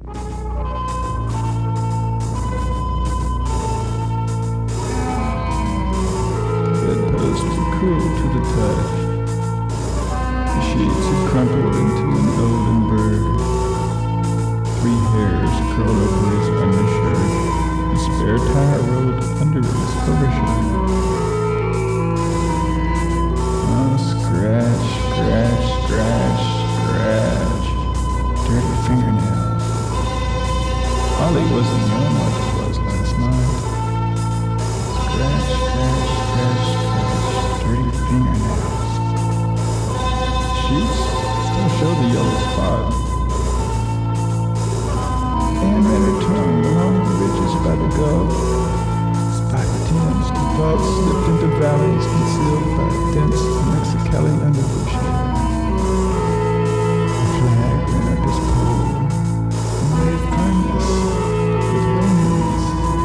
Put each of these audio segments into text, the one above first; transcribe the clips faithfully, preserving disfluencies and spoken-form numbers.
Bedpost was cruel to the touch. The sheets had crumpled into an golden bird. Three hairs curled over his undershirt. A spare tire rolled under his overshirt. Oh, scratch, scratch, scratch, scratch. Dirty fingernails. Ollie wasn't young like it was last night. Scratch, scratch, scratch, scratch. Dirty fingernails. Sheets still show the yellow spot. Anne ran her tongue along the ridges by the gulf. Spotted Thames, the vault slipped into valleys concealed by dense Mexicali underbush hair. A flag ran up his pole, a wave firmness with wings.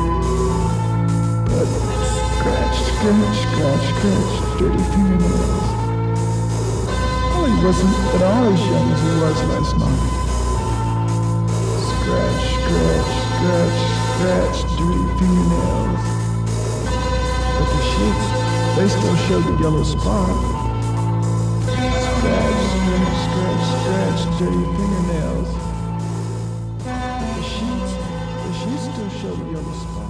But scratch, scratch, scratch, scratch, dirty fingernails. He wasn't at all as young as he was last night. Scratch, scratch, scratch, scratch, dirty fingernails. But the sheets, they still show the yellow spot. Scratch, scratch, scratch, scratch, dirty fingernails. But the sheets, the sheets still show the yellow spot.